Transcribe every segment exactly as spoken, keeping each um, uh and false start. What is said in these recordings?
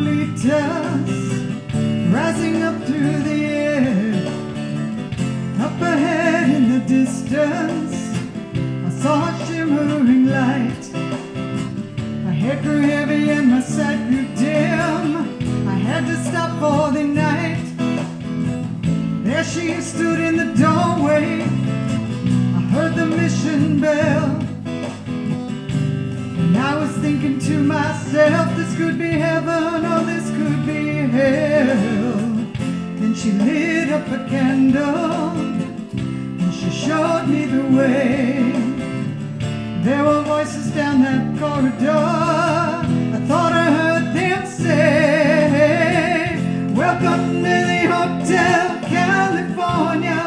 Lolitas rising up through the air. Up ahead in the distance, I saw a shimmering light. My head grew heavy and my sight grew dim. I had to stop for the night. There she stood in the doorway. I heard the mission bell, and I was thinking to myself, this could be heaven or this could be hell. Then she lit up a candle and she showed me the way. There were voices down that corridor. I thought I heard them say, welcome to the Hotel California.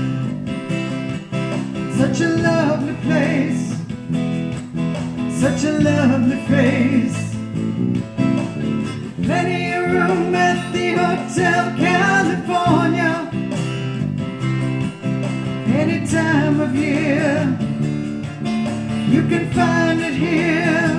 Such a lovely place, such a lovely face. Plenty of room at the Hotel California. Any time of year, you can find it here.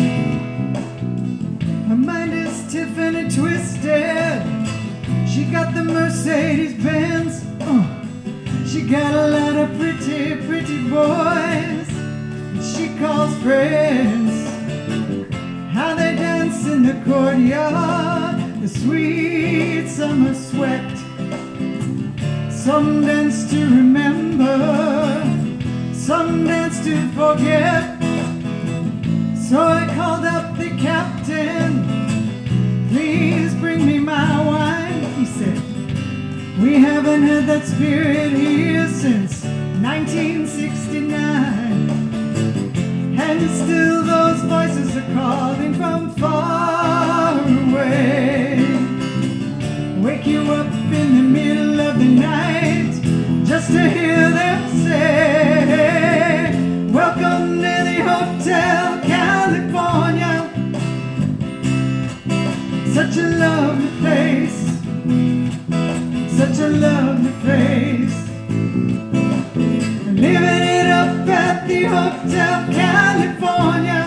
Her mind is Tiffany twisted. She got the Mercedes Benz. uh. She got a lot of pretty, pretty boys she calls friends. How they dance in the courtyard, the sweet summer sweat. Some dance to remember, some dance to forget. So I called up the captain, please bring me my wine. He said, we haven't had that spirit here since nineteen sixty-nine. And still those voices are calling from far away. Wake you up in the middle of the night just to hear them say, welcome to the Hotel California. Such a lovely place, such a lovely place. Living it up at the Hotel California.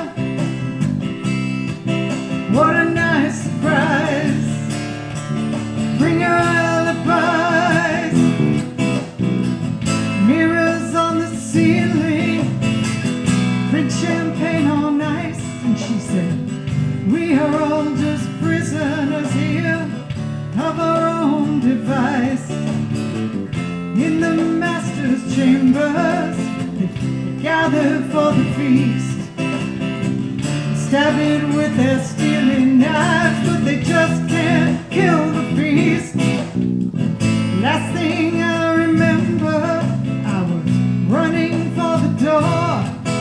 What a nice surprise. Bring your alibis. Mirrors on the ceiling, drink champagne on ice. And she said, we are all just prisoners here of our own device. In the master's chambers, they gather for the feast. Stab it with their stealing knives, but they just can't kill the beast. Last thing I remember, I was running for the door.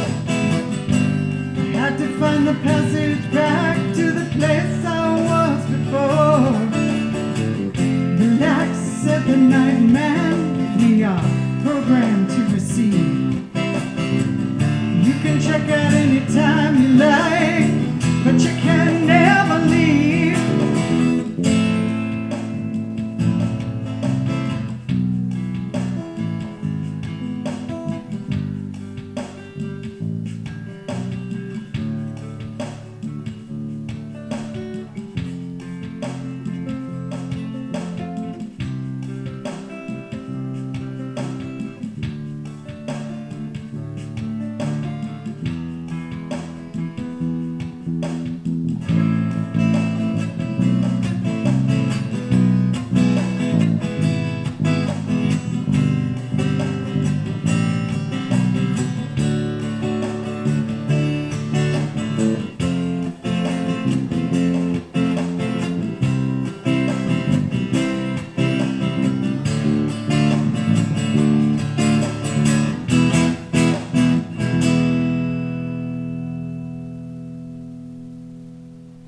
I had to find the passage back to the place I was before. Relax, said the night man, we are programmed to receive. You can check out